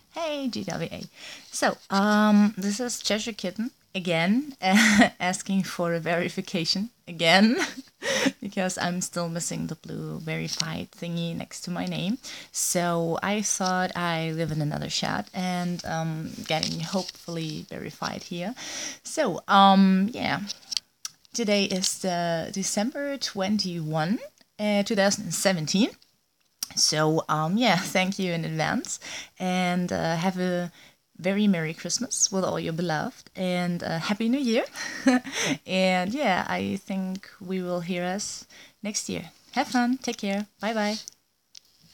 Hey, GWA. So, this is Cheshire Kitten again, asking for a verification again, because I'm still missing the blue verified thingy next to my name. So I thought I live in another chat and getting hopefully verified here. So, yeah, today is the December 21, 2017. So, yeah, thank you in advance, and have a very Merry Christmas with all your beloved, and Happy New Year. And yeah, I think we will hear us next year. Have fun. Take care. Bye bye.